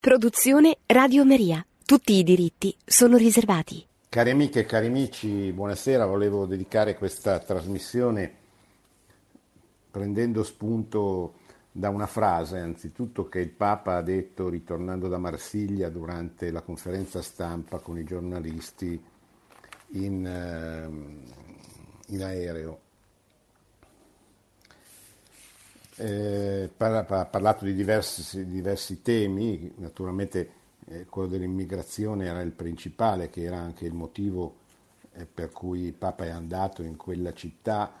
Produzione Radio Maria. Tutti i diritti sono riservati. Cari amiche e cari amici, buonasera. Volevo dedicare questa trasmissione prendendo spunto da una frase, anzitutto, che il Papa ha detto ritornando da Marsiglia durante la conferenza stampa con i giornalisti in aereo. Ha parlato di diversi temi, naturalmente quello dell'immigrazione era il principale, che era anche il motivo per cui il Papa è andato in quella città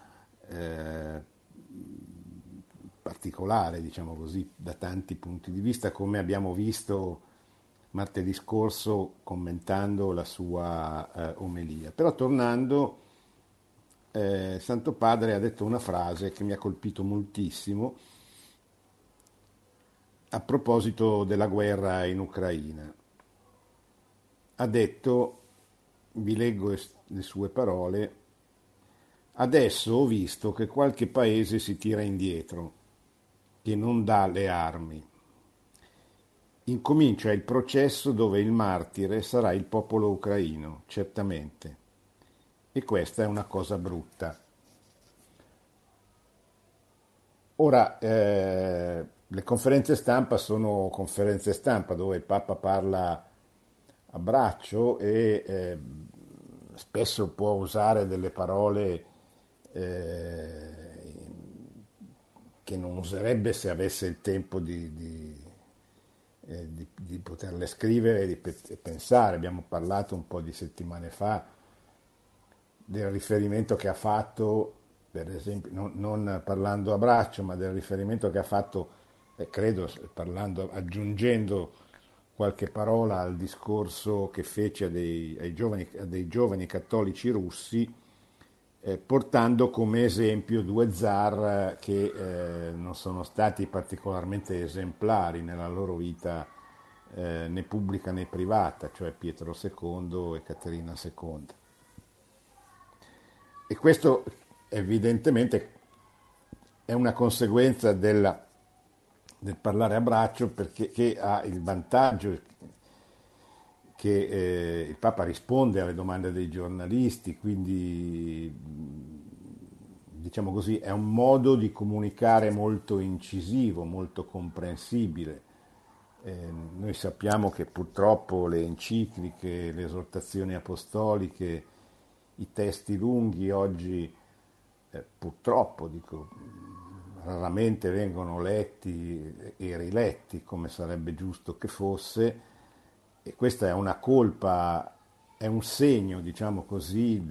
particolare, diciamo così, da tanti punti di vista, come abbiamo visto martedì scorso commentando la sua omelia. Però tornando, Santo Padre ha detto una frase che mi ha colpito moltissimo a proposito della guerra in Ucraina. Ha detto, vi leggo le sue parole: adesso ho visto che qualche paese si tira indietro, che non dà le armi. Incomincia il processo dove il martire sarà il popolo ucraino, certamente. E questa è una cosa brutta. Ora, le conferenze stampa sono conferenze stampa dove il Papa parla a braccio e spesso può usare delle parole che non userebbe se avesse il tempo di poterle scrivere e di pensare. Abbiamo parlato un po' di settimane fa del riferimento che ha fatto, per esempio, non parlando a braccio, ma del riferimento che ha fatto, credo, aggiungendo qualche parola al discorso che fece a dei giovani cattolici russi, portando come esempio due zar che non sono stati particolarmente esemplari nella loro vita né pubblica né privata, cioè Pietro II e Caterina II. E questo evidentemente è una conseguenza del parlare a braccio, perché che ha il vantaggio che il Papa risponde alle domande dei giornalisti, quindi diciamo così è un modo di comunicare molto incisivo, molto comprensibile. Noi sappiamo che purtroppo le encicliche, le esortazioni apostoliche, i testi lunghi oggi, purtroppo, dico, raramente vengono letti e riletti come sarebbe giusto che fosse, e questa è una colpa, è un segno, diciamo così,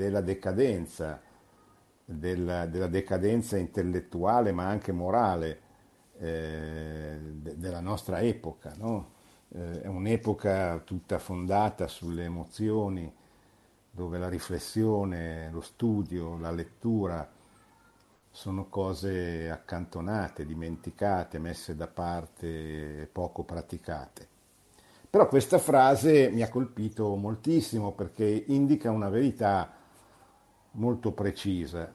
della decadenza intellettuale ma anche morale della nostra epoca, no? È un'epoca tutta fondata sulle emozioni, dove la riflessione, lo studio, la lettura sono cose accantonate, dimenticate, messe da parte, poco praticate. Però questa frase mi ha colpito moltissimo perché indica una verità molto precisa,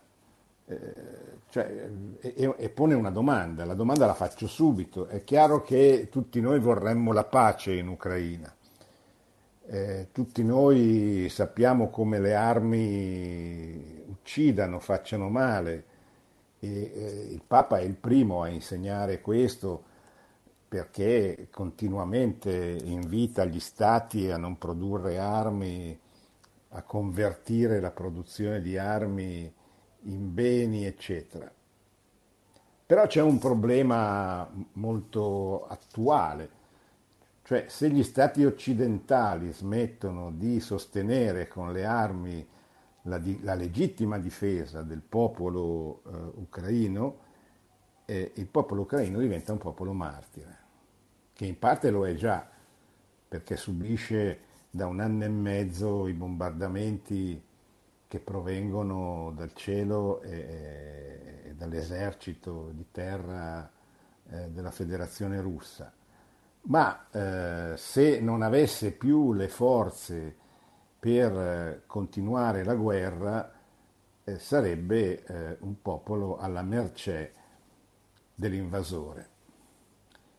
e pone una domanda. La domanda la faccio subito. È chiaro che tutti noi vorremmo la pace in Ucraina. Tutti noi sappiamo come le armi uccidano, facciano male, e il Papa è il primo a insegnare questo, perché continuamente invita gli stati a non produrre armi, a convertire la produzione di armi in beni, eccetera. Però c'è un problema molto attuale, cioè se gli stati occidentali smettono di sostenere con le armi la legittima difesa del popolo ucraino, il popolo ucraino diventa un popolo martire, che in parte lo è già, perché subisce da un anno e mezzo i bombardamenti che provengono dal cielo e dall'esercito di terra della Federazione Russa. Ma se non avesse più le forze per continuare la guerra, sarebbe un popolo alla mercé dell'invasore.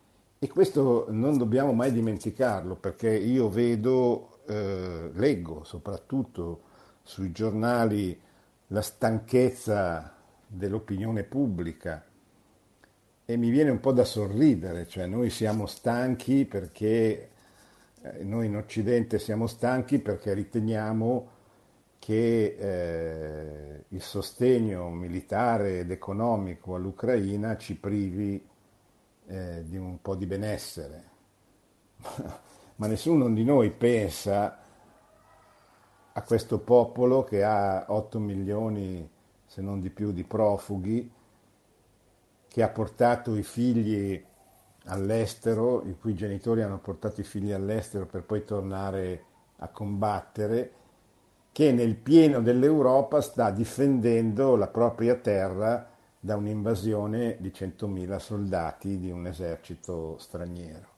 E questo non dobbiamo mai dimenticarlo, perché io vedo, leggo soprattutto sui giornali la stanchezza dell'opinione pubblica e mi viene un po' da sorridere, cioè noi siamo stanchi perché noi in Occidente siamo stanchi perché riteniamo che il sostegno militare ed economico all'Ucraina ci privi di un po' di benessere. Ma nessuno di noi pensa a questo popolo che ha 8 milioni, se non di più, di profughi, che ha portato i figli all'estero, i cui genitori hanno portato i figli all'estero per poi tornare a combattere, che nel pieno dell'Europa sta difendendo la propria terra da un'invasione di 100.000 soldati di un esercito straniero.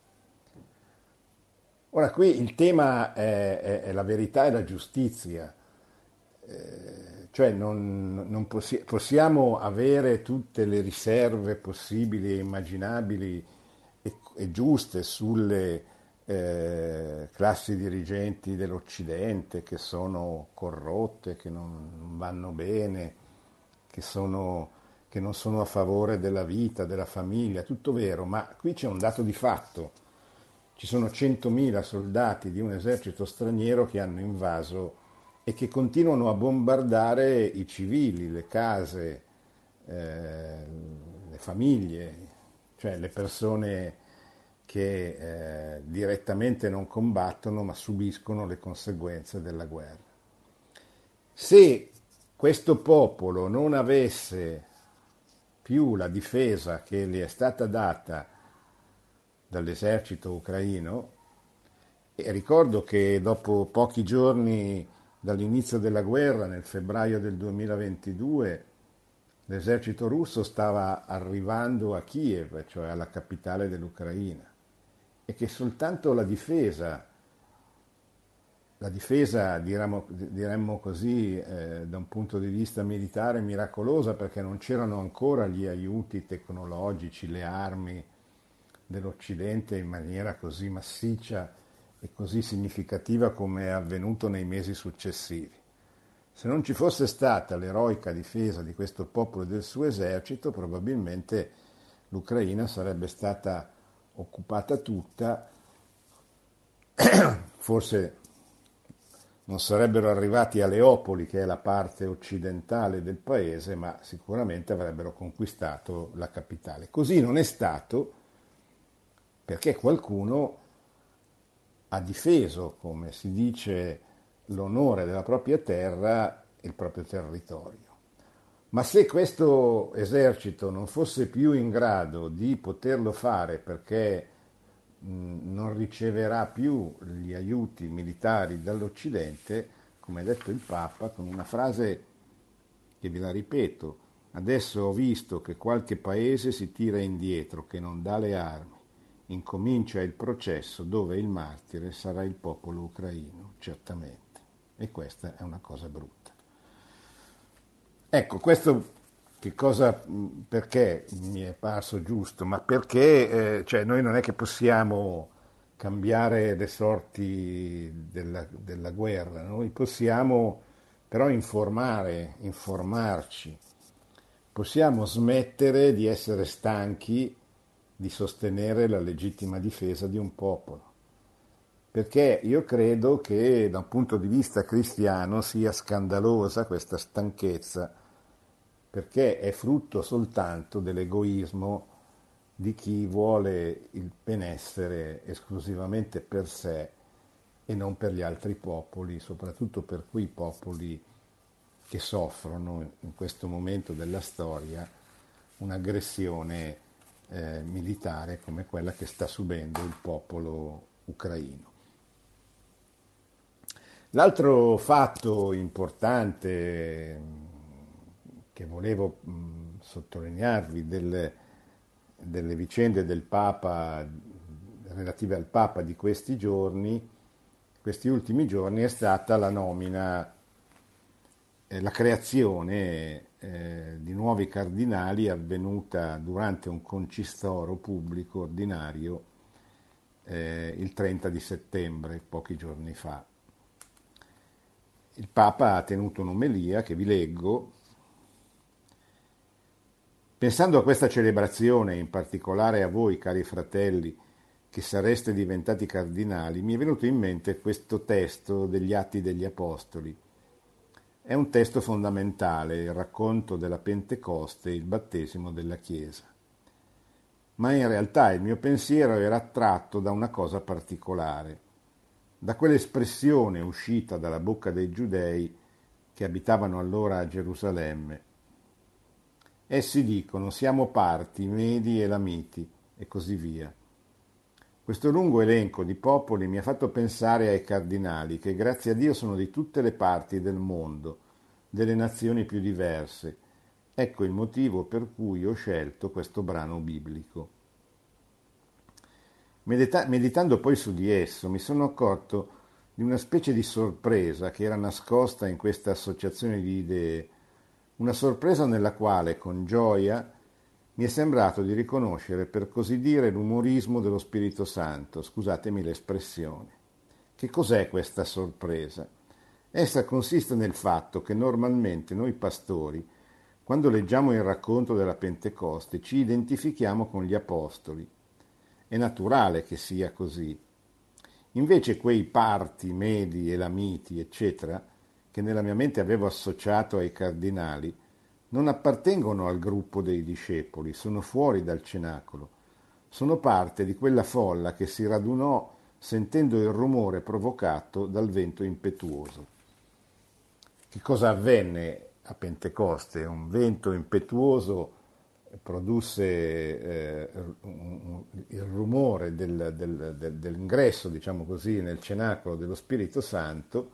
Ora qui il tema è la verità e la giustizia, cioè possiamo avere tutte le riserve possibili e immaginabili e giuste sulle classi dirigenti dell'Occidente che sono corrotte, che non vanno bene, che non sono a favore della vita, della famiglia, tutto vero, ma qui c'è un dato di fatto. Ci sono 100.000 soldati di un esercito straniero che hanno invaso e che continuano a bombardare i civili, le case, le famiglie, cioè le persone che direttamente non combattono ma subiscono le conseguenze della guerra. Se questo popolo non avesse più la difesa che gli è stata data dall'esercito ucraino, e ricordo che dopo pochi giorni dall'inizio della guerra, nel febbraio del 2022, l'esercito russo stava arrivando a Kiev, cioè alla capitale dell'Ucraina, e che soltanto la difesa diremmo così, da un punto di vista militare miracolosa, perché non c'erano ancora gli aiuti tecnologici, le armi dell'Occidente in maniera così massiccia e così significativa come è avvenuto nei mesi successivi. Se non ci fosse stata l'eroica difesa di questo popolo e del suo esercito, probabilmente l'Ucraina sarebbe stata occupata tutta, forse non sarebbero arrivati a Leopoli, che è la parte occidentale del paese, ma sicuramente avrebbero conquistato la capitale. Così non è stato perché qualcuno ha difeso, come si dice, l'onore della propria terra e il proprio territorio. Ma se questo esercito non fosse più in grado di poterlo fare perché non riceverà più gli aiuti militari dall'Occidente, come ha detto il Papa, con una frase che ve la ripeto: adesso ho visto che qualche paese si tira indietro, che non dà le armi. Incomincia il processo dove il martire sarà il popolo ucraino, certamente. E questa è una cosa brutta. Ecco, questo perché mi è parso giusto? Ma perché cioè noi non è che possiamo cambiare le sorti della guerra, noi possiamo però informarci, possiamo smettere di essere stanchi di sostenere la legittima difesa di un popolo. Perché io credo che da un punto di vista cristiano sia scandalosa questa stanchezza, perché è frutto soltanto dell'egoismo di chi vuole il benessere esclusivamente per sé e non per gli altri popoli, soprattutto per quei popoli che soffrono in questo momento della storia un'aggressione militare come quella che sta subendo il popolo ucraino. L'altro fatto importante che volevo sottolinearvi delle vicende del Papa, relative al Papa di questi giorni, questi ultimi giorni, è stata la nomina, la creazione di nuovi cardinali avvenuta durante un concistoro pubblico ordinario il 30 di settembre, pochi giorni fa. Il Papa ha tenuto un'omelia che vi leggo. Pensando a questa celebrazione, in particolare a voi, cari fratelli, che sareste diventati cardinali, mi è venuto in mente questo testo degli Atti degli Apostoli. È un testo fondamentale, il racconto della Pentecoste e il battesimo della Chiesa. Ma in realtà il mio pensiero era attratto da una cosa particolare, da quell'espressione uscita dalla bocca dei giudei che abitavano allora a Gerusalemme. Essi dicono: siamo parti, Medi e Lamiti, e così via. Questo lungo elenco di popoli mi ha fatto pensare ai cardinali, che grazie a Dio sono di tutte le parti del mondo, delle nazioni più diverse. Ecco il motivo per cui ho scelto questo brano biblico. Meditando poi su di esso, mi sono accorto di una specie di sorpresa che era nascosta in questa associazione di idee, una sorpresa nella quale, con gioia, mi è sembrato di riconoscere, per così dire, l'umorismo dello Spirito Santo, scusatemi l'espressione. Che cos'è questa sorpresa? Essa consiste nel fatto che normalmente noi pastori, quando leggiamo il racconto della Pentecoste, ci identifichiamo con gli apostoli. È naturale che sia così. Invece quei parti, Medi, Elamiti, eccetera, che nella mia mente avevo associato ai cardinali, non appartengono al gruppo dei discepoli, sono fuori dal cenacolo, sono parte di quella folla che si radunò sentendo il rumore provocato dal vento impetuoso. Che cosa avvenne a Pentecoste? Un vento impetuoso produsse il rumore dell'ingresso, diciamo così, nel cenacolo dello Spirito Santo,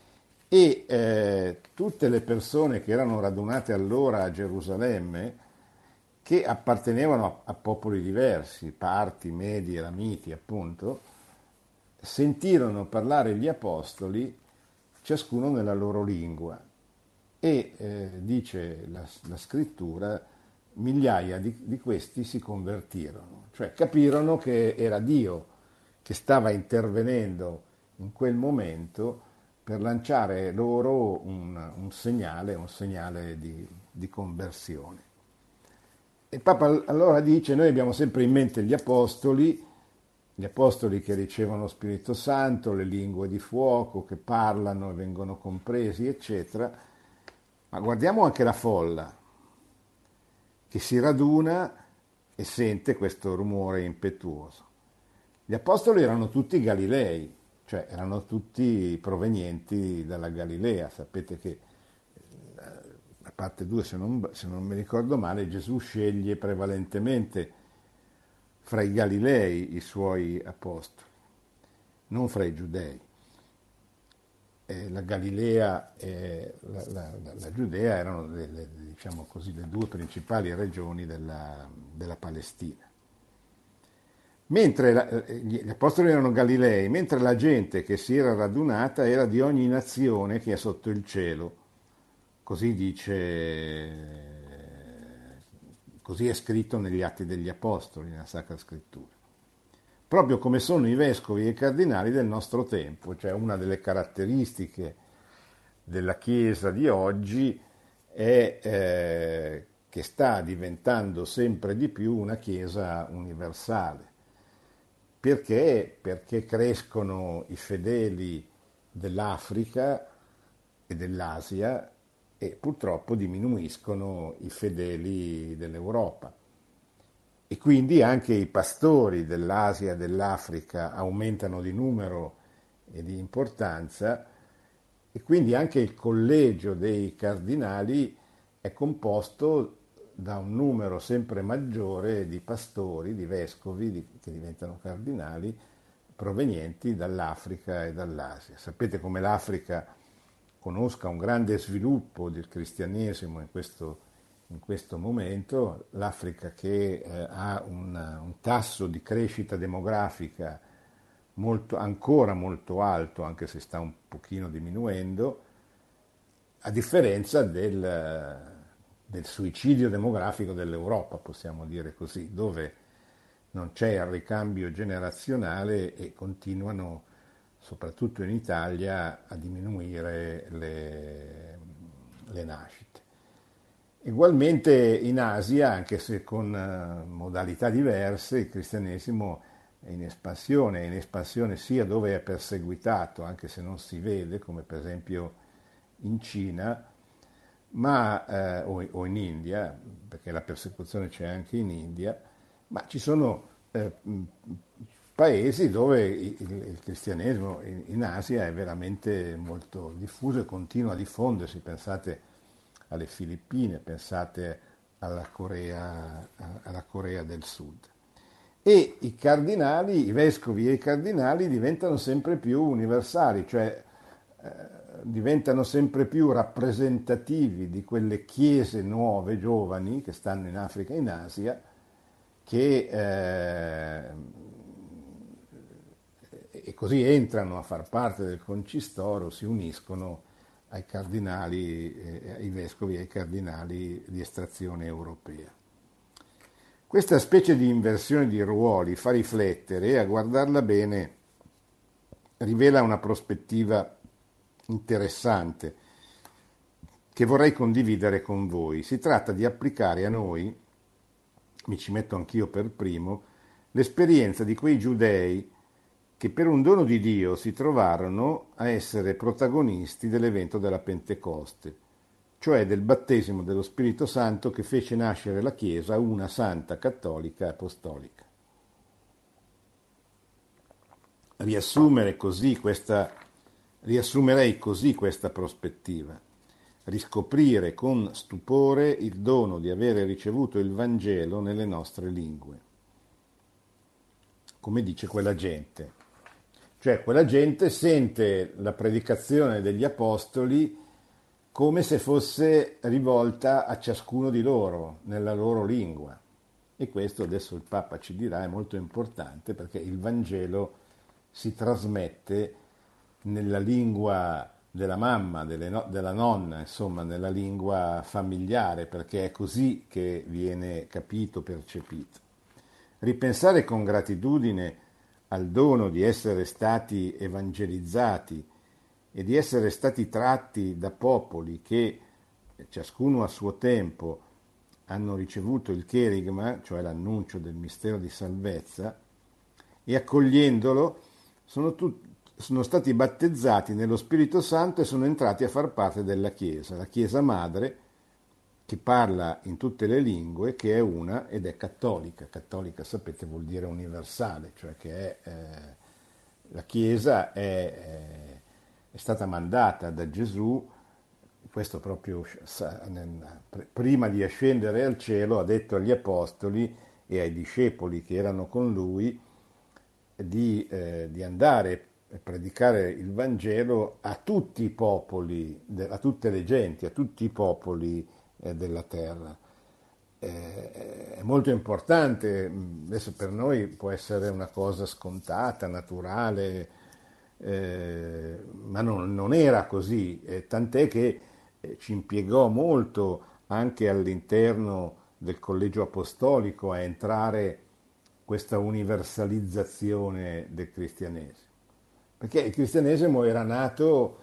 e tutte le persone che erano radunate allora a Gerusalemme, che appartenevano a popoli diversi, parti, Medi, Elamiti, appunto, sentirono parlare gli apostoli, ciascuno nella loro lingua, e dice la scrittura, migliaia di questi si convertirono, cioè capirono che era Dio che stava intervenendo in quel momento per lanciare loro un segnale di conversione. E Papa allora dice: noi abbiamo sempre in mente gli apostoli che ricevono lo Spirito Santo, le lingue di fuoco, che parlano e vengono compresi, eccetera, ma guardiamo anche la folla che si raduna e sente questo rumore impetuoso. Gli apostoli erano tutti Galilei, cioè erano tutti provenienti dalla Galilea. Sapete che a parte 2, se non mi ricordo male, Gesù sceglie prevalentemente fra i Galilei i suoi apostoli, non fra i giudei. La Galilea e la Giudea erano diciamo così, le due principali regioni della Palestina. Mentre gli apostoli erano Galilei, mentre la gente che si era radunata era di ogni nazione che è sotto il cielo. Così così è scritto negli Atti degli Apostoli, nella Sacra Scrittura. Proprio come sono i vescovi e i cardinali del nostro tempo, cioè una delle caratteristiche della Chiesa di oggi è che sta diventando sempre di più una Chiesa universale. Perché? Perché crescono i fedeli dell'Africa e dell'Asia e purtroppo diminuiscono i fedeli dell'Europa. E quindi anche i pastori dell'Asia e dell'Africa aumentano di numero e di importanza, e quindi anche il collegio dei cardinali è composto da un numero sempre maggiore di pastori, di vescovi che diventano cardinali, provenienti dall'Africa e dall'Asia. Sapete come l'Africa conosca un grande sviluppo del cristianesimo in questo momento, l'Africa che ha un tasso di crescita demografica ancora molto alto, anche se sta un pochino diminuendo, a differenza del suicidio demografico dell'Europa, possiamo dire così, dove non c'è il ricambio generazionale e continuano, soprattutto in Italia, a diminuire le nascite. Ugualmente in Asia, anche se con modalità diverse, il cristianesimo è in espansione sia dove è perseguitato, anche se non si vede, come per esempio in Cina, o in India, perché la persecuzione c'è anche in India, ma ci sono paesi dove il cristianesimo in Asia è veramente molto diffuso e continua a diffondersi. Pensate alle Filippine, pensate alla Corea del Sud. E i cardinali, i vescovi e i cardinali diventano sempre più universali, cioè diventano sempre più rappresentativi di quelle chiese nuove, giovani, che stanno in Africa e in Asia, che e così entrano a far parte del concistoro, si uniscono ai cardinali, ai vescovi e ai cardinali di estrazione europea. Questa specie di inversione di ruoli fa riflettere e a guardarla bene rivela una prospettiva interessante che vorrei condividere con voi. Si tratta di applicare a noi, mi ci metto anch'io per primo, l'esperienza di quei giudei che per un dono di Dio si trovarono a essere protagonisti dell'evento della Pentecoste, cioè del battesimo dello Spirito Santo che fece nascere la Chiesa una santa, cattolica e apostolica. Riassumerei così questa prospettiva: riscoprire con stupore il dono di avere ricevuto il Vangelo nelle nostre lingue. Come dice quella gente. Cioè quella gente sente la predicazione degli apostoli come se fosse rivolta a ciascuno di loro, nella loro lingua. E questo adesso il Papa ci dirà è molto importante perché il Vangelo si trasmette nella lingua della mamma, della nonna, insomma, nella lingua familiare, perché è così che viene capito, percepito. Ripensare con gratitudine al dono di essere stati evangelizzati e di essere stati tratti da popoli che, ciascuno a suo tempo, hanno ricevuto il cherigma, cioè l'annuncio del mistero di salvezza, e accogliendolo sono stati battezzati nello Spirito Santo e sono entrati a far parte della Chiesa, la Chiesa madre che parla in tutte le lingue, che è una ed è cattolica. Cattolica, sapete, vuol dire universale, cioè che la Chiesa è stata mandata da Gesù, questo proprio prima di ascendere al cielo ha detto agli apostoli e ai discepoli che erano con lui di andare a predicare il Vangelo a tutti i popoli, a tutte le genti, a tutti i popoli della terra. È molto importante, adesso per noi può essere una cosa scontata, naturale, ma non era così, tant'è che ci impiegò molto anche all'interno del collegio apostolico a entrare questa universalizzazione del cristianesimo. Perché il cristianesimo era nato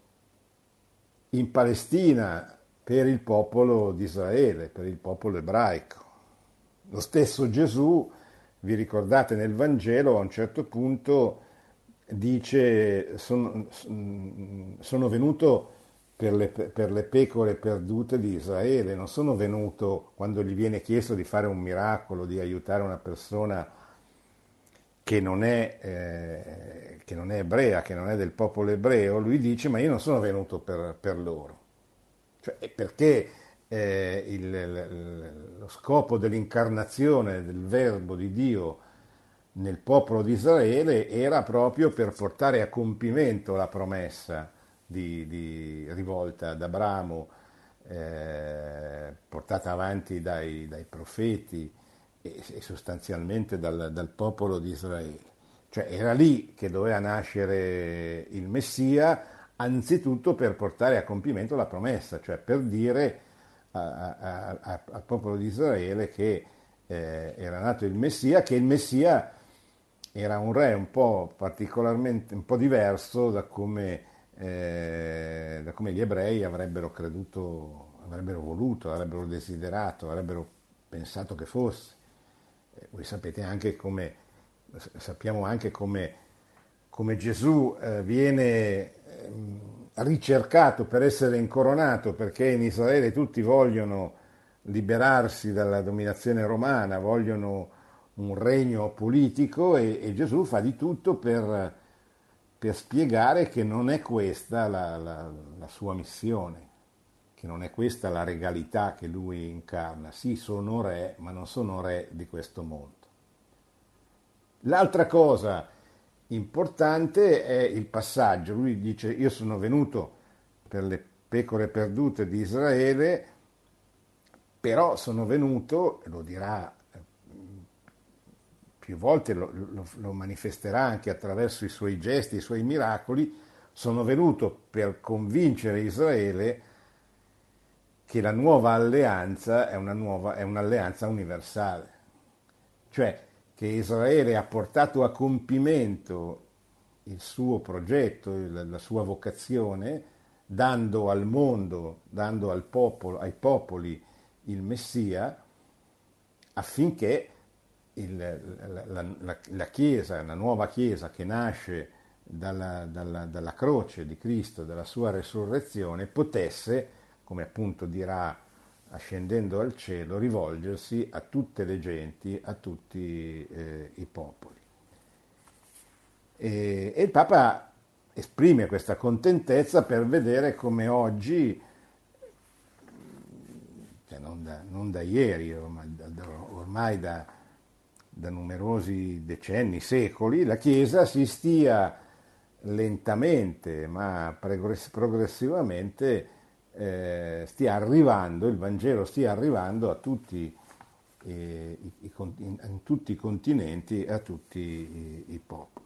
in Palestina per il popolo di Israele, per il popolo ebraico. Lo stesso Gesù, vi ricordate nel Vangelo, a un certo punto dice sono venuto per le pecore perdute di Israele, non sono venuto quando gli viene chiesto di fare un miracolo, di aiutare una persona che non è ebrea, che non è del popolo ebreo, lui dice ma io non sono venuto per loro. Cioè, perché lo scopo dell'incarnazione del Verbo di Dio nel popolo di Israele era proprio per portare a compimento la promessa di rivolta ad Abramo, portata avanti dai profeti e sostanzialmente dal popolo di Israele. Cioè era lì che doveva nascere il Messia, anzitutto per portare a compimento la promessa, cioè per dire al popolo di Israele che era nato il Messia, che il Messia era un re un po' particolarmente, un po' diverso da come gli ebrei avrebbero creduto, avrebbero voluto, avrebbero desiderato, avrebbero pensato che fosse. Voi sapete anche come, sappiamo anche come Gesù viene ricercato per essere incoronato, perché in Israele tutti vogliono liberarsi dalla dominazione romana, vogliono un regno politico e Gesù fa di tutto per spiegare che non è questa la sua missione, che non è questa la regalità che lui incarna. Sì, sono re, ma non sono re di questo mondo. L'altra cosa importante è il passaggio. Lui dice: io sono venuto per le pecore perdute di Israele, però sono venuto, e lo dirà più volte, lo manifesterà anche attraverso i suoi gesti, i suoi miracoli, sono venuto per convincere Israele che la nuova alleanza è un'alleanza universale, cioè che Israele ha portato a compimento il suo progetto, la sua vocazione, dando al mondo, dando al popolo, ai popoli il Messia, affinché la Chiesa, la nuova Chiesa che nasce dalla croce di Cristo, dalla sua resurrezione, potesse, come appunto dirà ascendendo al cielo, rivolgersi a tutte le genti, a tutti i popoli. E il Papa esprime questa contentezza per vedere come oggi, cioè non da ieri, ormai da numerosi decenni, secoli, la Chiesa si stia lentamente ma progressivamente stia arrivando, il Vangelo stia arrivando a tutti, in tutti i continenti e a tutti i popoli.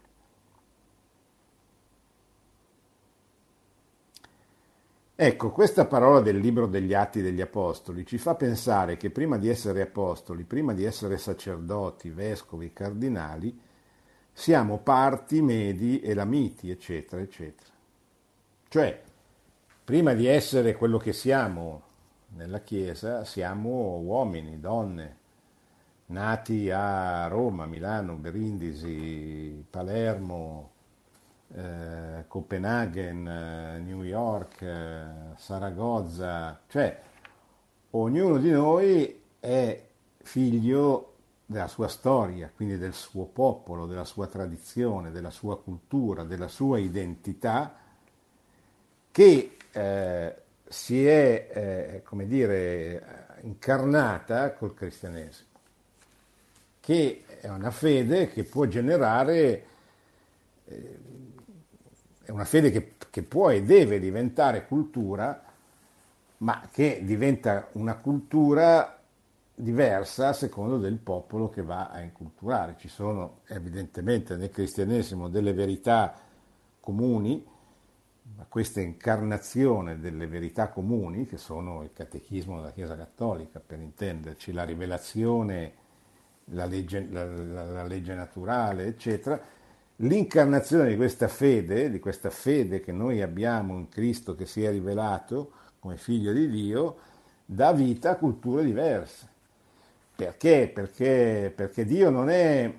Ecco, questa parola del libro degli Atti degli Apostoli ci fa pensare che prima di essere apostoli, prima di essere sacerdoti, vescovi, cardinali, siamo parti, medi, elamiti, eccetera, eccetera. Cioè, prima di essere quello che siamo nella Chiesa, siamo uomini, donne, nati a Roma, Milano, Brindisi, Palermo, Copenaghen, New York, Saragozza, cioè ognuno di noi è figlio della sua storia, quindi del suo popolo, della sua tradizione, della sua cultura, della sua identità, che si è, come dire, incarnata col cristianesimo, che è una fede che può generare, è una fede che può e deve diventare cultura, ma che diventa una cultura diversa a secondo del popolo che va a inculturare. Ci sono evidentemente nel cristianesimo delle verità comuni, ma questa incarnazione delle verità comuni, che sono il catechismo della Chiesa Cattolica, per intenderci, la rivelazione, la legge naturale, eccetera, l'incarnazione di questa fede che noi abbiamo in Cristo che si è rivelato come figlio di Dio, dà vita a culture diverse. Perché? Perché Dio non è,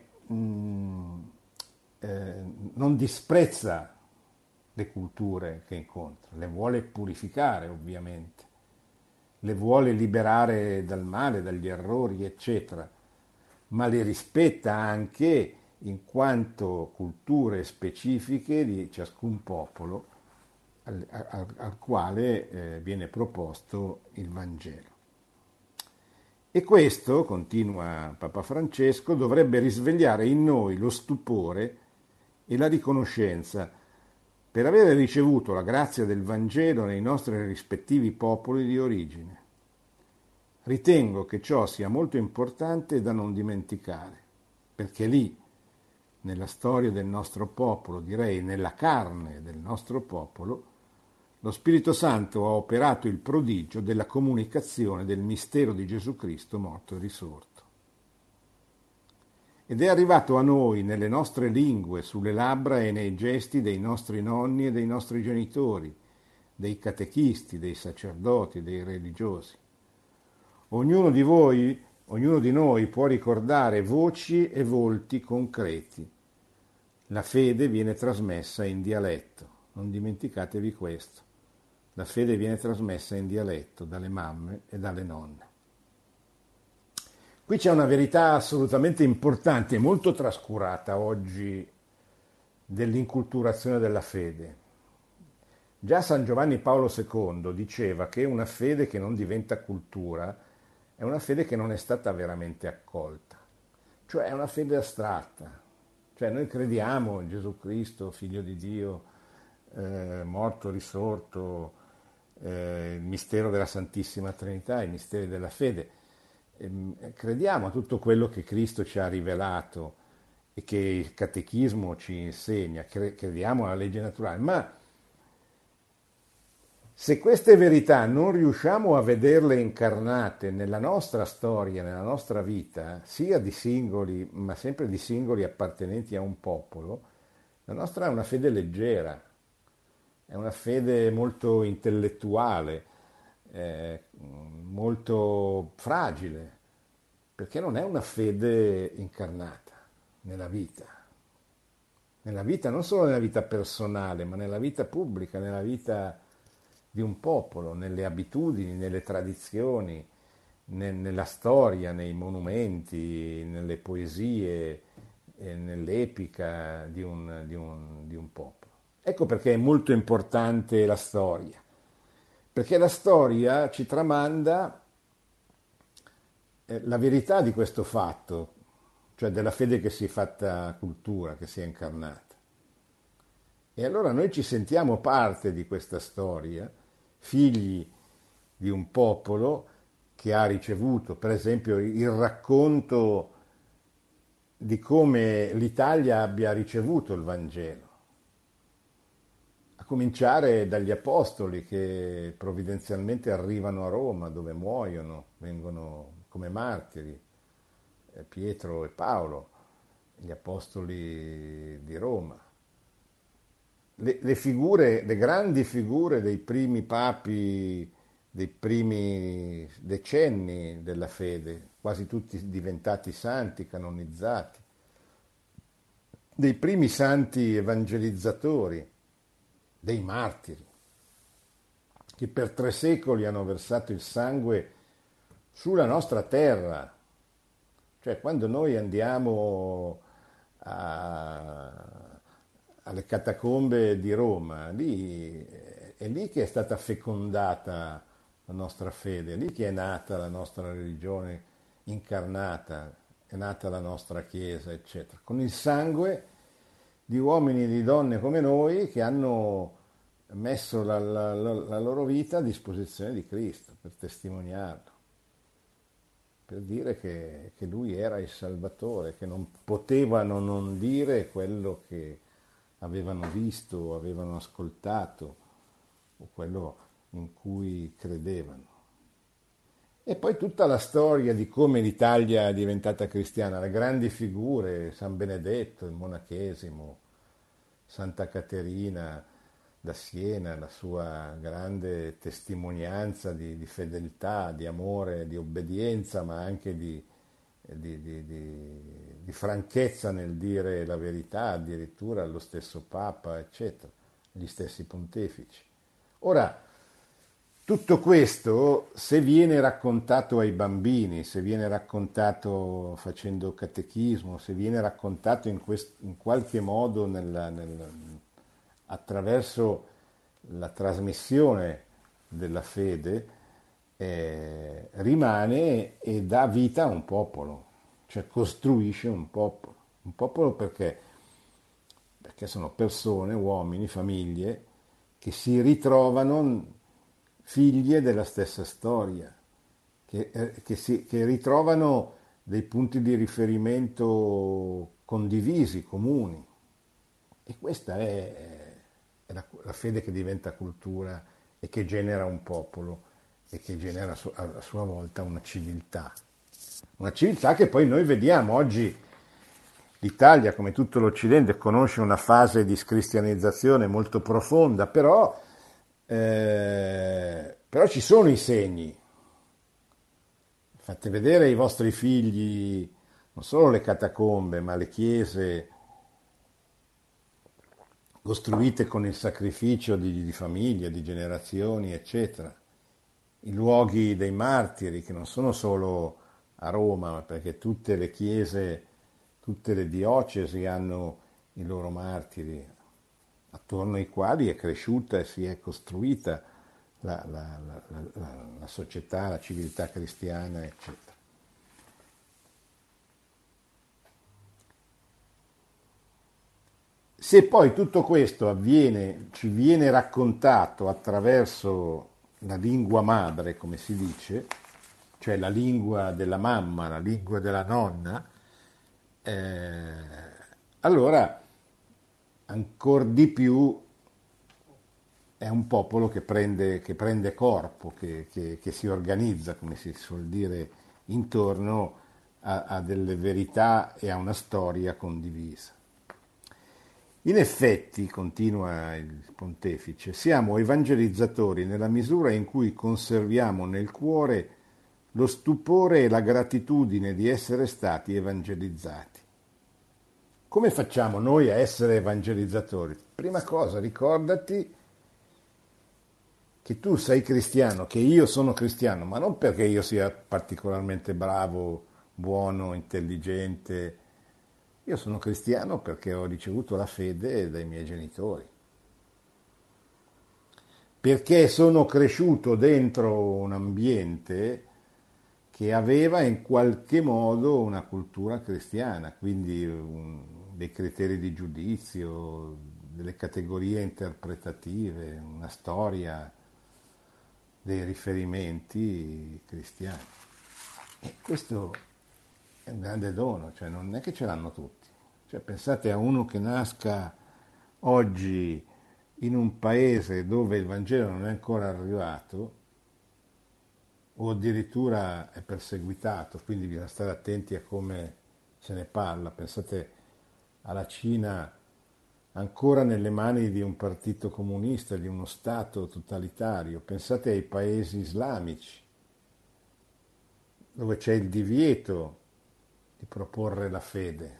non disprezza le culture che incontra, le vuole purificare ovviamente, le vuole liberare dal male, dagli errori, eccetera, ma le rispetta anche in quanto culture specifiche di ciascun popolo al quale viene proposto il Vangelo. E questo, continua Papa Francesco, dovrebbe risvegliare in noi lo stupore e la riconoscenza per avere ricevuto la grazia del Vangelo nei nostri rispettivi popoli di origine. Ritengo che ciò sia molto importante da non dimenticare, perché lì, nella storia del nostro popolo, direi nella carne del nostro popolo, lo Spirito Santo ha operato il prodigio della comunicazione del mistero di Gesù Cristo morto e risorto. ed è arrivato a noi nelle nostre lingue, sulle labbra e nei gesti dei nostri nonni e dei nostri genitori, dei catechisti, dei sacerdoti, dei religiosi. Ognuno di voi, ognuno di noi può ricordare voci e volti concreti. La fede viene trasmessa in dialetto, non dimenticatevi questo. La fede viene trasmessa in dialetto dalle mamme e dalle nonne. Qui c'è una verità assolutamente importante e molto trascurata oggi dell'inculturazione della fede. Già San Giovanni Paolo II diceva che una fede che non diventa cultura è una fede che non è stata veramente accolta, cioè è una fede astratta. Cioè noi crediamo in Gesù Cristo, Figlio di Dio, morto, risorto, il mistero della Santissima Trinità, i misteri della fede. Crediamo a tutto quello che Cristo ci ha rivelato e che il catechismo ci insegna, crediamo alla legge naturale, ma se queste verità non riusciamo a vederle incarnate nella nostra storia, nella nostra vita, sia di singoli, ma sempre di singoli appartenenti a un popolo, la nostra è una fede leggera, è una fede molto intellettuale, molto fragile, perché non è una fede incarnata nella vita non solo nella vita personale, ma nella vita pubblica, nella vita di un popolo, nelle abitudini, nelle tradizioni, nella storia, nei monumenti, nelle poesie, nell'epica di un popolo. Ecco perché è molto importante la storia, perché la storia ci tramanda la verità di questo fatto, cioè della fede che si è fatta cultura, che si è incarnata. E allora noi ci sentiamo parte di questa storia, figli di un popolo che ha ricevuto, per esempio, il racconto di come l'Italia abbia ricevuto il Vangelo, a cominciare dagli apostoli che provvidenzialmente arrivano a Roma, dove muoiono, vengono come martiri, Pietro e Paolo, gli apostoli di Roma. Le grandi figure dei primi papi, dei primi decenni della fede, quasi tutti diventati santi, canonizzati, dei primi santi evangelizzatori, dei martiri, che per 3 secoli hanno versato il sangue sulla nostra terra. Cioè quando noi andiamo alle catacombe di Roma, è lì che è stata fecondata la nostra fede, è lì che è nata la nostra religione incarnata, è nata la nostra Chiesa, eccetera, con il sangue di uomini e di donne come noi che hanno messo la loro vita a disposizione di Cristo per testimoniarlo, per dire che Lui era il Salvatore, che non potevano non dire quello che avevano visto, avevano ascoltato o quello in cui credevano. E poi tutta la storia di come l'Italia è diventata cristiana, le grandi figure, San Benedetto, il monachesimo, Santa Caterina da Siena, la sua grande testimonianza di fedeltà, di amore, di obbedienza, ma anche di franchezza nel dire la verità, addirittura allo stesso Papa, eccetera, gli stessi pontefici. Ora, tutto questo, se viene raccontato ai bambini, se viene raccontato facendo catechismo, se viene raccontato in qualche modo attraverso la trasmissione della fede, rimane e dà vita a un popolo, cioè costruisce un popolo perché sono persone, uomini, famiglie che si ritrovano figlie della stessa storia, che ritrovano dei punti di riferimento condivisi, comuni. E questa è la fede che diventa cultura e che genera un popolo e che genera a sua volta una civiltà che poi noi vediamo oggi l'Italia, come tutto l'Occidente, conosce una fase di scristianizzazione molto profonda, però ci sono i segni. Fate vedere ai vostri figli non solo le catacombe, ma le chiese costruite con il sacrificio di famiglie, di generazioni, eccetera. I luoghi dei martiri, che non sono solo a Roma, ma perché tutte le chiese, tutte le diocesi hanno i loro martiri, attorno ai quali è cresciuta e si è costruita la società, la civiltà cristiana, eccetera. Se poi tutto questo avviene, ci viene raccontato attraverso la lingua madre, come si dice, cioè la lingua della mamma, la lingua della nonna, eh, allora ancora di più è un popolo che prende corpo, che si organizza, come si suol dire, intorno a delle verità e a una storia condivisa. In effetti, continua il pontefice, siamo evangelizzatori nella misura in cui conserviamo nel cuore lo stupore e la gratitudine di essere stati evangelizzati. Come facciamo noi a essere evangelizzatori? Prima cosa, ricordati che tu sei cristiano, che io sono cristiano, ma non perché io sia particolarmente bravo, buono, intelligente. Io sono cristiano perché ho ricevuto la fede dai miei genitori, perché sono cresciuto dentro un ambiente che aveva in qualche modo una cultura cristiana, quindi dei criteri di giudizio, delle categorie interpretative, una storia, dei riferimenti cristiani. E questo è un grande dono, cioè non è che ce l'hanno tutti. Cioè, pensate a uno che nasca oggi in un paese dove il Vangelo non è ancora arrivato o addirittura è perseguitato, quindi bisogna stare attenti a come se ne parla. Pensate alla Cina ancora nelle mani di un partito comunista, di uno Stato totalitario. Pensate ai paesi islamici, dove c'è il divieto di proporre la fede,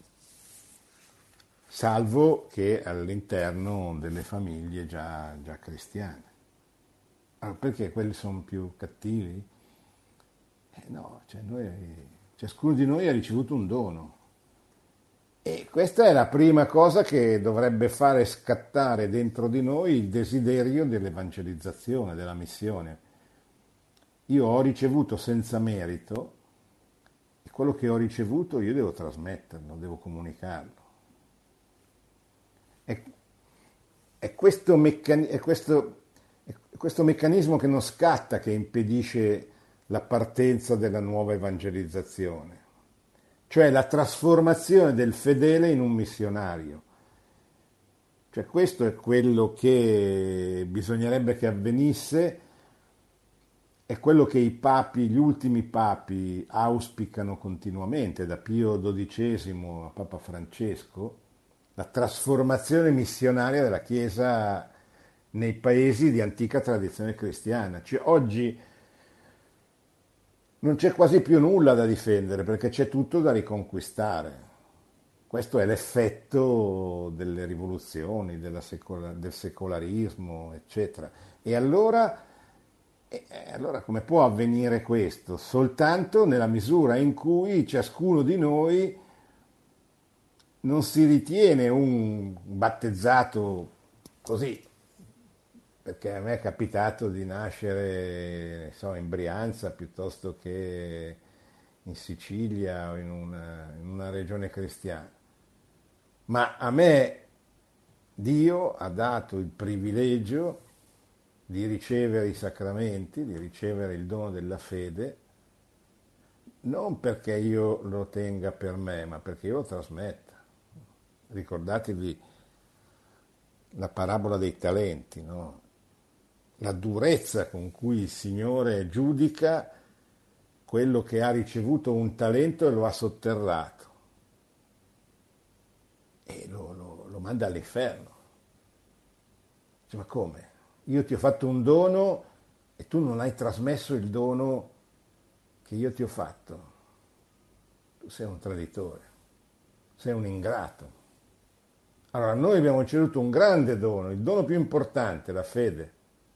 salvo che all'interno delle famiglie già cristiane. Allora, perché quelli sono più cattivi? No, cioè ciascuno di noi ha ricevuto un dono. E questa è la prima cosa che dovrebbe fare scattare dentro di noi il desiderio dell'evangelizzazione, della missione. Io ho ricevuto senza merito e quello che ho ricevuto io devo trasmetterlo, devo comunicarlo. È, è questo meccanismo che non scatta che impedisce la partenza della nuova evangelizzazione, cioè la trasformazione del fedele in un missionario. Cioè questo è quello che bisognerebbe che avvenisse, è quello che i papi, gli ultimi papi auspicano continuamente, da Pio XII a Papa Francesco, la trasformazione missionaria della Chiesa nei paesi di antica tradizione cristiana. Cioè, oggi non c'è quasi più nulla da difendere perché c'è tutto da riconquistare. Questo è l'effetto delle rivoluzioni, del secolarismo, eccetera. E allora come può avvenire questo? Soltanto nella misura in cui ciascuno di noi non si ritiene un battezzato così, perché a me è capitato di nascere, so, in Brianza piuttosto che in Sicilia o in una regione cristiana. Ma a me Dio ha dato il privilegio di ricevere i sacramenti, di ricevere il dono della fede, non perché io lo tenga per me, ma perché io lo trasmetta. Ricordatevi la parabola dei talenti, no? La durezza con cui il Signore giudica quello che ha ricevuto un talento e lo ha sotterrato. e lo manda all'inferno. Dice, ma come? Io ti ho fatto un dono e tu non hai trasmesso il dono che io ti ho fatto. Tu sei un traditore, sei un ingrato. Allora, noi abbiamo ricevuto un grande dono, il dono più importante, la fede.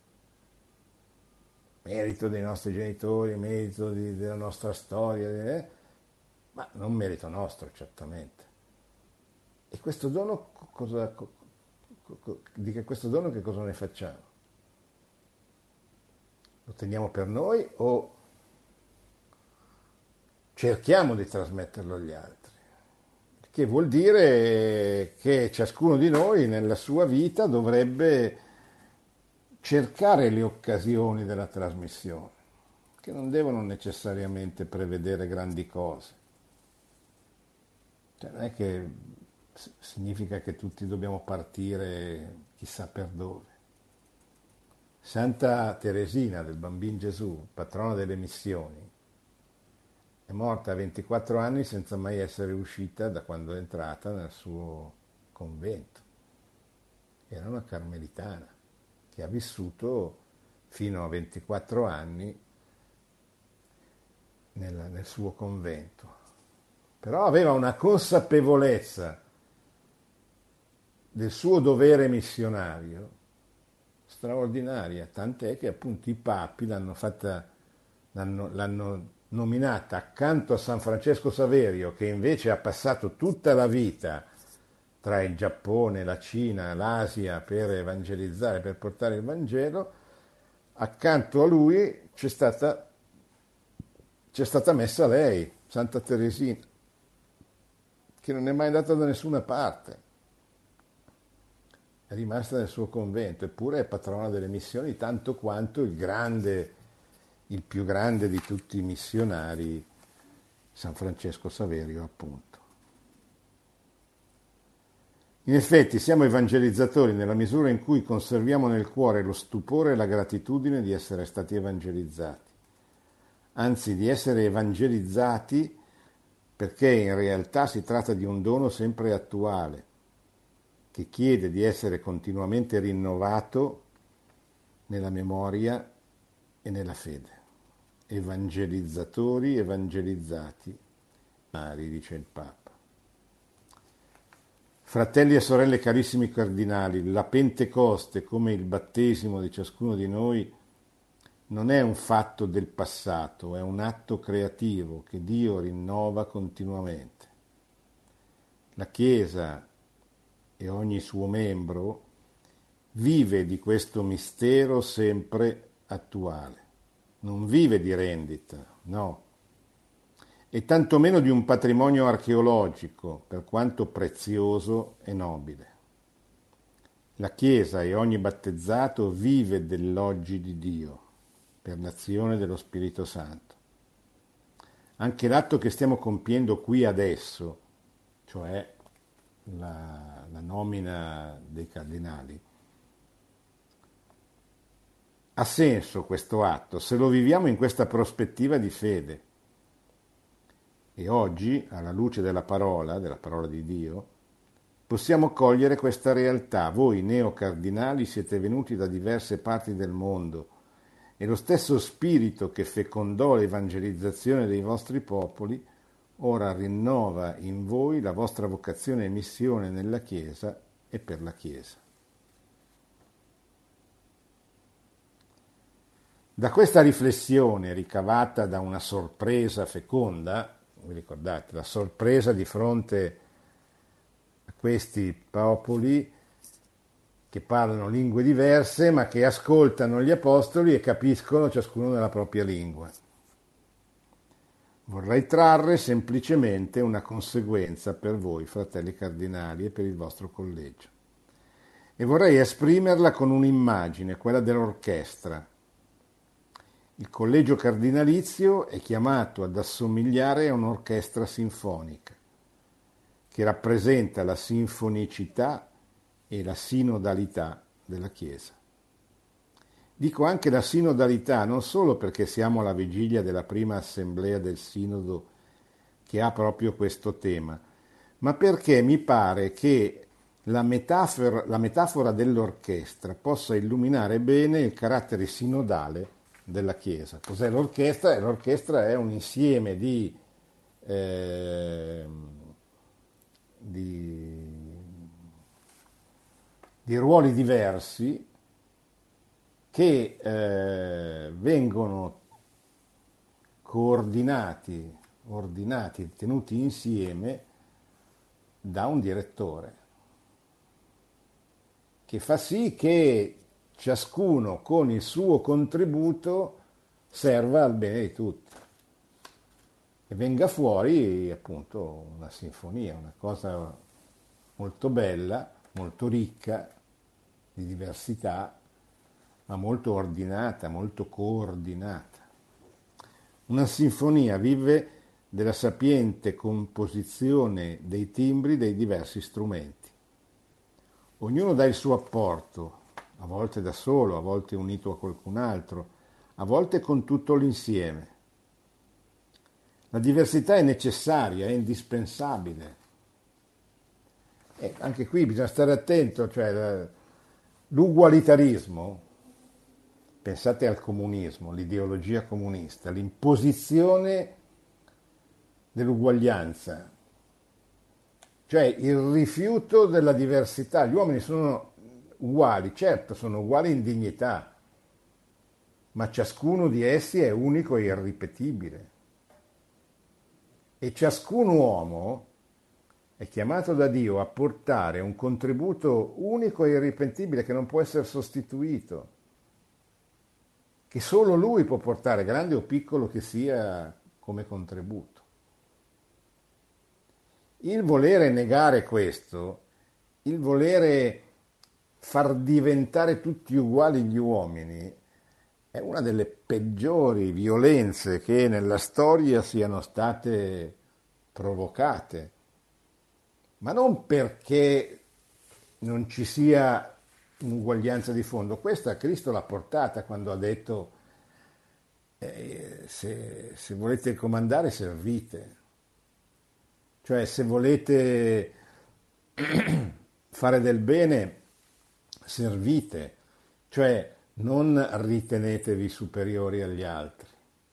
Merito dei nostri genitori, merito della nostra storia, ma non merito nostro, certamente. E questo dono, di questo dono che cosa ne facciamo? Lo teniamo per noi o cerchiamo di trasmetterlo agli altri? Che vuol dire che ciascuno di noi nella sua vita dovrebbe cercare le occasioni della trasmissione, che non devono necessariamente prevedere grandi cose. Cioè, non è che significa che tutti dobbiamo partire chissà per dove. Santa Teresina del Bambino Gesù, patrona delle missioni, è morta a 24 anni senza mai essere uscita da quando è entrata nel suo convento. Era una carmelitana che ha vissuto fino a 24 anni nel suo convento. Però aveva una consapevolezza del suo dovere missionario straordinaria, tant'è che appunto i papi l'hanno nominata accanto a San Francesco Saverio, che invece ha passato tutta la vita tra il Giappone, la Cina, l'Asia per evangelizzare, per portare il Vangelo. Accanto a lui c'è stata messa lei, Santa Teresina, che non è mai andata da nessuna parte, è rimasta nel suo convento, eppure è patrona delle missioni tanto quanto il più grande di tutti i missionari, San Francesco Saverio, appunto. In effetti siamo evangelizzatori nella misura in cui conserviamo nel cuore lo stupore e la gratitudine di essere stati evangelizzati, anzi di essere evangelizzati perché in realtà si tratta di un dono sempre attuale, che chiede di essere continuamente rinnovato nella memoria e nella fede. Evangelizzatori, evangelizzati, dice il Papa. Fratelli e sorelle carissimi cardinali, la Pentecoste, come il battesimo di ciascuno di noi, non è un fatto del passato, è un atto creativo che Dio rinnova continuamente. La Chiesa e ogni suo membro vive di questo mistero sempre attuale. Non vive di rendita, no, e tantomeno di un patrimonio archeologico, per quanto prezioso e nobile. La Chiesa e ogni battezzato vive dell'oggi di Dio, per l'azione dello Spirito Santo. Anche l'atto che stiamo compiendo qui adesso, cioè la nomina dei cardinali, ha senso questo atto se lo viviamo in questa prospettiva di fede. E oggi, alla luce della parola di Dio, possiamo cogliere questa realtà. Voi neocardinali siete venuti da diverse parti del mondo e lo stesso spirito che fecondò l'evangelizzazione dei vostri popoli ora rinnova in voi la vostra vocazione e missione nella Chiesa e per la Chiesa. Da questa riflessione ricavata da una sorpresa feconda, vi ricordate, la sorpresa di fronte a questi popoli che parlano lingue diverse ma che ascoltano gli apostoli e capiscono ciascuno nella propria lingua. Vorrei trarre semplicemente una conseguenza per voi, fratelli cardinali, e per il vostro collegio. E vorrei esprimerla con un'immagine, quella dell'orchestra. Il collegio cardinalizio è chiamato ad assomigliare a un'orchestra sinfonica, che rappresenta la sinfonicità e la sinodalità della Chiesa. Dico anche la sinodalità non solo perché siamo alla vigilia della prima assemblea del Sinodo che ha proprio questo tema, ma perché mi pare che la metafora dell'orchestra possa illuminare bene il carattere sinodale della Chiesa. Cos'è l'orchestra? L'orchestra è un insieme eh, di, di ruoli diversi che vengono coordinati, ordinati, tenuti insieme da un direttore, che fa sì che ciascuno con il suo contributo serva al bene di tutti e venga fuori appunto una sinfonia, una cosa molto bella, molto ricca di diversità, ma molto ordinata, molto coordinata. Una sinfonia vive della sapiente composizione dei timbri dei diversi strumenti. Ognuno dà il suo apporto, a volte da solo, a volte unito a qualcun altro, a volte con tutto l'insieme. La diversità è necessaria, è indispensabile. E anche qui bisogna stare attento, cioè l'ugualitarismo, pensate al comunismo, l'ideologia comunista, l'imposizione dell'uguaglianza, cioè il rifiuto della diversità. Gli uomini sono uguali, certo, sono uguali in dignità, ma ciascuno di essi è unico e irripetibile. E ciascun uomo è chiamato da Dio a portare un contributo unico e irripetibile che non può essere sostituito, che solo lui può portare, grande o piccolo che sia, come contributo. Il volere negare questo, il volere far diventare tutti uguali gli uomini, è una delle peggiori violenze che nella storia siano state provocate, ma non perché non ci sia un'uguaglianza di fondo. Questa Cristo l'ha portata quando ha detto se volete comandare servite, cioè se volete fare del bene servite, cioè non ritenetevi superiori agli altri.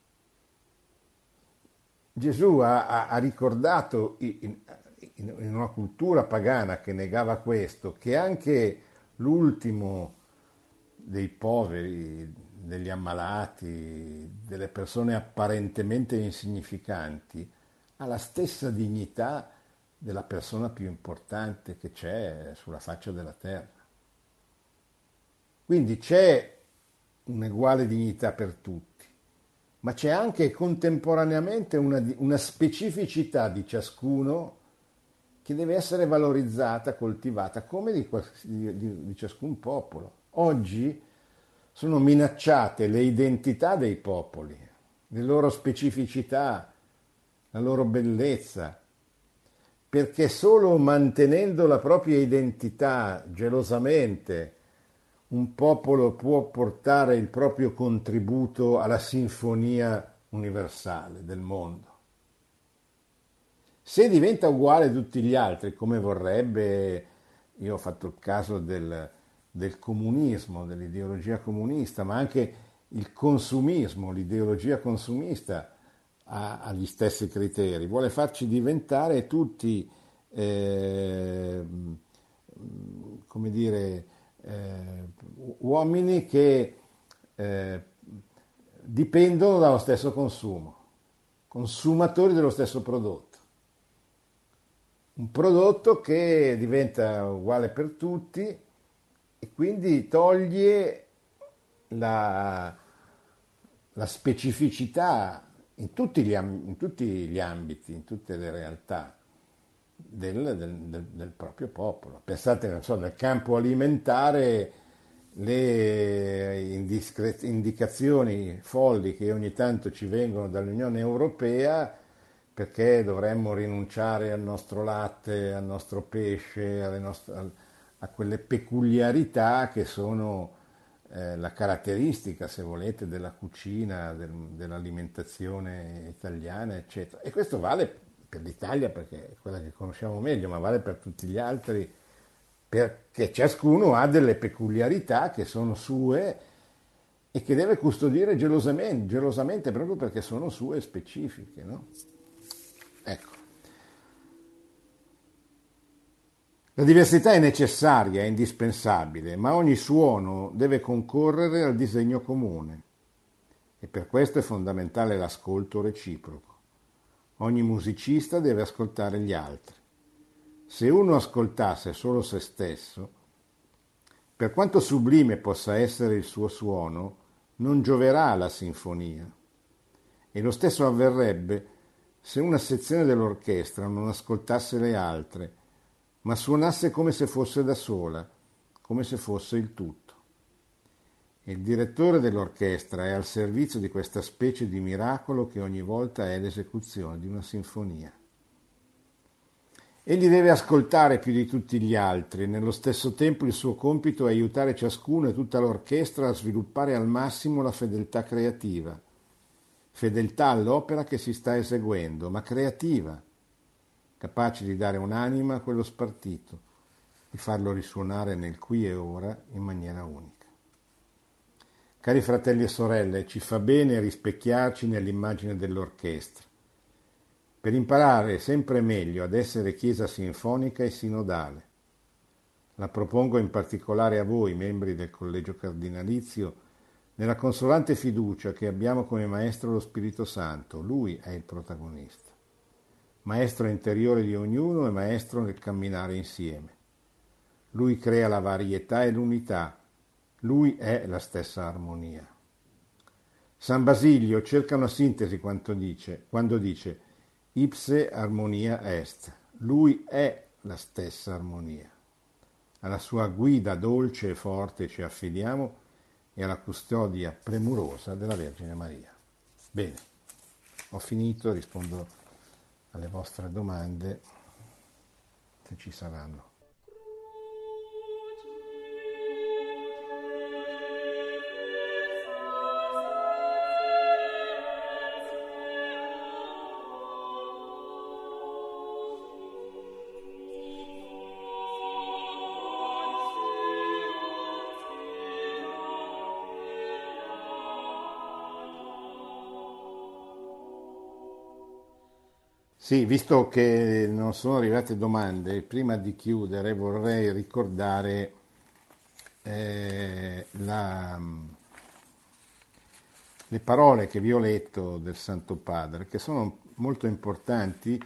Gesù ha ricordato in una cultura pagana che negava questo, che anche l'ultimo dei poveri, degli ammalati, delle persone apparentemente insignificanti, ha la stessa dignità della persona più importante che c'è sulla faccia della terra. Quindi c'è un'uguale dignità per tutti, ma c'è anche contemporaneamente una specificità di ciascuno che deve essere valorizzata, coltivata, come di ciascun popolo. Oggi sono minacciate le identità dei popoli, le loro specificità, la loro bellezza, perché solo mantenendo la propria identità gelosamente un popolo può portare il proprio contributo alla sinfonia universale del mondo. Se diventa uguale a tutti gli altri, come vorrebbe, io ho fatto il caso del comunismo, dell'ideologia comunista, ma anche il consumismo, l'ideologia consumista ha gli stessi criteri, vuole farci diventare tutti, come dire, uomini che dipendono dallo stesso consumo, consumatori dello stesso prodotto. Un prodotto che diventa uguale per tutti e quindi toglie la specificità in tutti gli ambiti, in tutte le realtà del proprio popolo. Pensate, non so, nel campo alimentare le indicazioni folli che ogni tanto ci vengono dall'Unione Europea perché dovremmo rinunciare al nostro latte, al nostro pesce, a quelle peculiarità che sono la caratteristica, se volete, della cucina, dell'alimentazione italiana, eccetera. E questo vale per l'Italia perché è quella che conosciamo meglio, ma vale per tutti gli altri, perché ciascuno ha delle peculiarità che sono sue e che deve custodire gelosamente, gelosamente proprio perché sono sue specifiche, no? Ecco. La diversità è necessaria, è indispensabile, ma ogni suono deve concorrere al disegno comune e per questo è fondamentale l'ascolto reciproco. Ogni musicista deve ascoltare gli altri. Se uno ascoltasse solo se stesso, per quanto sublime possa essere il suo suono, non gioverà alla sinfonia. E lo stesso avverrebbe se una sezione dell'orchestra non ascoltasse le altre, ma suonasse come se fosse da sola, come se fosse il tutto. Il direttore dell'orchestra è al servizio di questa specie di miracolo che ogni volta è l'esecuzione di una sinfonia. Egli deve ascoltare più di tutti gli altri e nello stesso tempo il suo compito è aiutare ciascuno e tutta l'orchestra a sviluppare al massimo la fedeltà creativa. Fedeltà all'opera che si sta eseguendo, ma creativa, capace di dare un'anima a quello spartito, di farlo risuonare nel qui e ora in maniera unica. Cari fratelli e sorelle, ci fa bene rispecchiarci nell'immagine dell'orchestra, per imparare sempre meglio ad essere chiesa sinfonica e sinodale. La propongo in particolare a voi, membri del Collegio Cardinalizio, nella consolante fiducia che abbiamo come Maestro lo Spirito Santo. Lui è il protagonista, Maestro interiore di ognuno e Maestro nel camminare insieme. Lui crea la varietà e l'unità. Lui è la stessa armonia. San Basilio cerca una sintesi quando dice ipse armonia est. Lui è la stessa armonia. Alla sua guida dolce e forte ci affidiamo e alla custodia premurosa della Vergine Maria. Bene, ho finito, rispondo alle vostre domande, se ci saranno. Sì, visto che non sono arrivate domande, prima di chiudere vorrei ricordare le parole che vi ho letto del Santo Padre, che sono molto importanti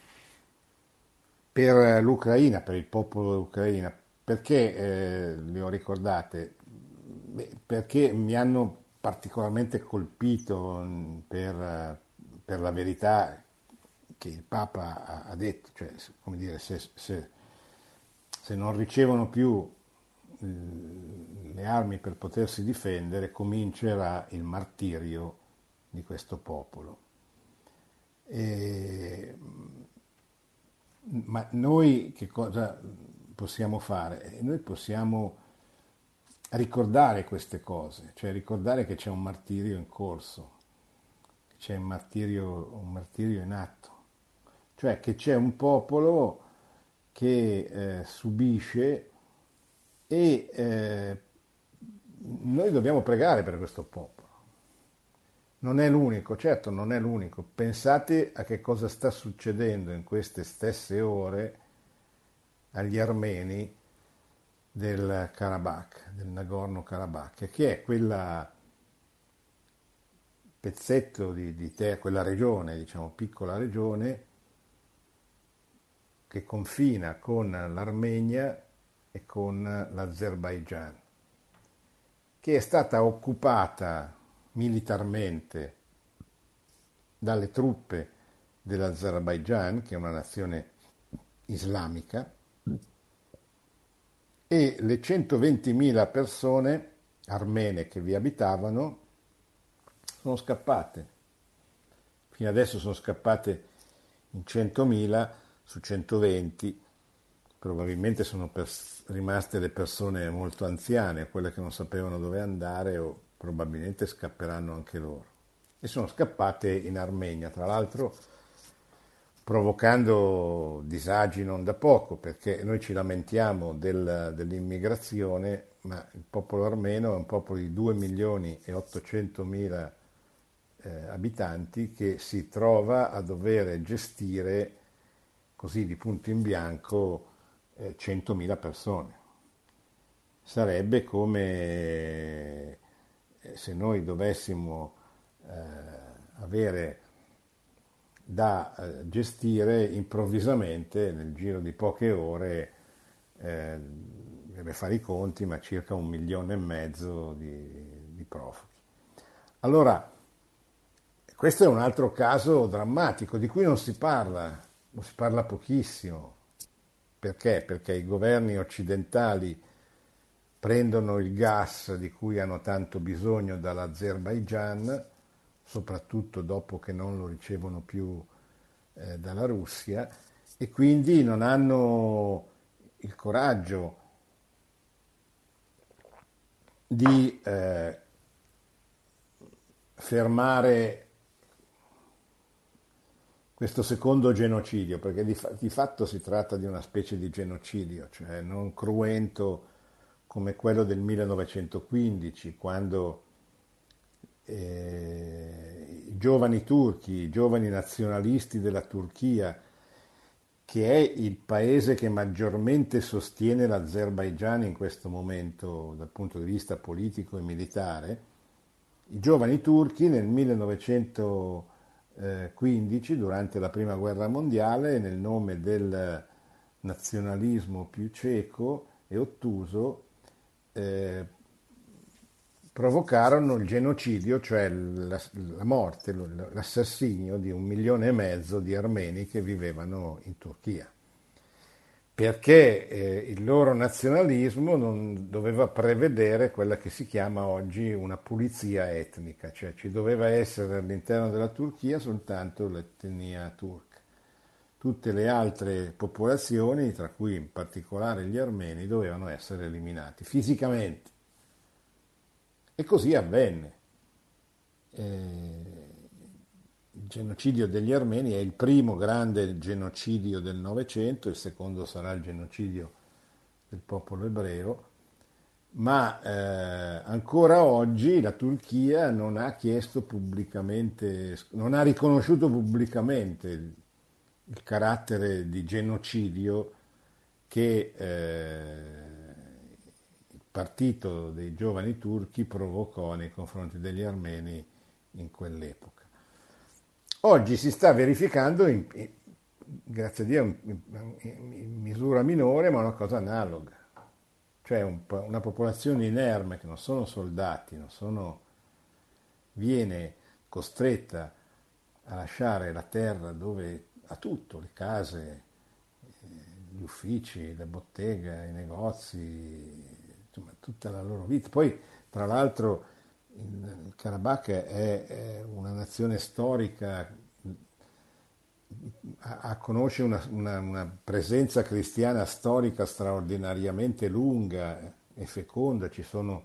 per l'Ucraina, per il popolo dell'Ucraina. Perché le ho ricordate? Beh, perché mi hanno particolarmente colpito per la verità che il Papa ha detto, cioè, come dire, se non ricevono più le armi per potersi difendere, comincerà il martirio di questo popolo. Ma noi che cosa possiamo fare? Noi possiamo ricordare queste cose, cioè ricordare che c'è un martirio in corso, che c'è un martirio in atto, cioè che c'è un popolo che subisce e noi dobbiamo pregare per questo popolo. Non è l'unico, certo non è l'unico. Pensate a che cosa sta succedendo in queste stesse ore agli armeni del Karabakh, del Nagorno-Karabakh, che è quella pezzetto di terra, quella regione, diciamo piccola regione, che confina con l'Armenia e con l'Azerbaigian, che è stata occupata militarmente dalle truppe dell'Azerbaigian, che è una nazione islamica, e le 120.000 persone armene che vi abitavano sono scappate. Fino adesso sono scappate in 100.000 su 120, probabilmente sono rimaste le persone molto anziane, quelle che non sapevano dove andare o probabilmente scapperanno anche loro. E sono scappate in Armenia, tra l'altro provocando disagi non da poco, perché noi ci lamentiamo dell'immigrazione, ma il popolo armeno è un popolo di 2 milioni e 800 mila abitanti che si trova a dover gestire così di punto in bianco 100.000 persone. Sarebbe come se noi dovessimo avere da gestire improvvisamente nel giro di poche ore, deve fare i conti, ma circa 1,5 milioni di profughi. Allora, questo è un altro caso drammatico di cui non si parla pochissimo. Perché? Perché i governi occidentali prendono il gas di cui hanno tanto bisogno dall'Azerbaigian, soprattutto dopo che non lo ricevono più dalla Russia, e quindi non hanno il coraggio di fermare questo secondo genocidio, perché di fatto si tratta di una specie di genocidio, cioè non cruento come quello del 1915, quando i giovani turchi, i giovani nazionalisti della Turchia, che è il paese che maggiormente sostiene l'Azerbaigian in questo momento dal punto di vista politico e militare, i giovani turchi nel 1915, durante la Prima Guerra Mondiale, nel nome del nazionalismo più cieco e ottuso, provocarono il genocidio, cioè la morte, l'assassinio di 1,5 milioni di armeni che vivevano in Turchia, perché il loro nazionalismo non doveva prevedere quella che si chiama oggi una pulizia etnica, cioè ci doveva essere all'interno della Turchia soltanto l'etnia turca. Tutte le altre popolazioni, tra cui in particolare gli armeni, dovevano essere eliminati fisicamente. E così avvenne. Il genocidio degli armeni è il primo grande genocidio del Novecento, il secondo sarà il genocidio del popolo ebreo, ma ancora oggi la Turchia non ha chiesto pubblicamente, non ha riconosciuto pubblicamente il carattere di genocidio che il partito dei giovani turchi provocò nei confronti degli armeni in quell'epoca. Oggi si sta verificando, grazie a Dio, in misura minore, ma una cosa analoga. Cioè una popolazione inerme che non sono soldati, viene costretta a lasciare la terra dove ha tutto, le case, gli uffici, le botteghe, i negozi, insomma tutta la loro vita. Poi, tra l'altro, il Karabakh è una nazione storica, conosce una presenza cristiana storica straordinariamente lunga e feconda, ci sono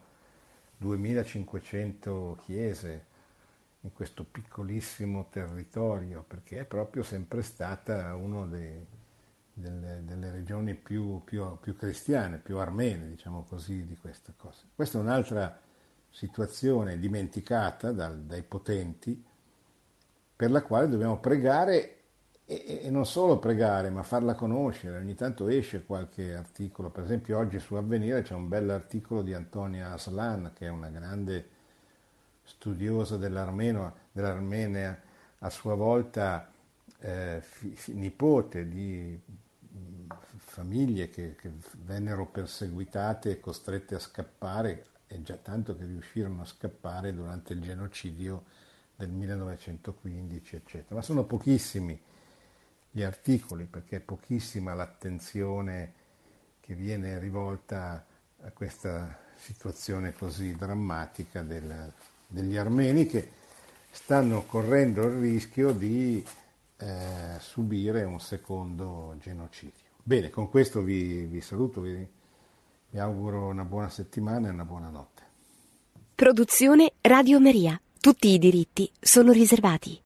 2500 chiese in questo piccolissimo territorio, perché è proprio sempre stata una delle regioni più cristiane, più armene, diciamo così, di questa cosa. Questa è un'altra situazione dimenticata dai potenti, per la quale dobbiamo pregare e non solo pregare, ma farla conoscere. Ogni tanto esce qualche articolo, per esempio oggi su Avvenire c'è un bell'articolo di Antonia Aslan, che è una grande studiosa dell'Armenia, a sua volta nipote di famiglie che vennero perseguitate e costrette a scappare, e già tanto che riuscirono a scappare durante il genocidio del 1915, eccetera. Ma sono pochissimi gli articoli, perché è pochissima l'attenzione che viene rivolta a questa situazione così drammatica degli armeni, che stanno correndo il rischio di subire un secondo genocidio. Bene, con questo vi saluto, vi auguro una buona settimana e una buona notte. Produzione Radio Maria. Tutti i diritti sono riservati.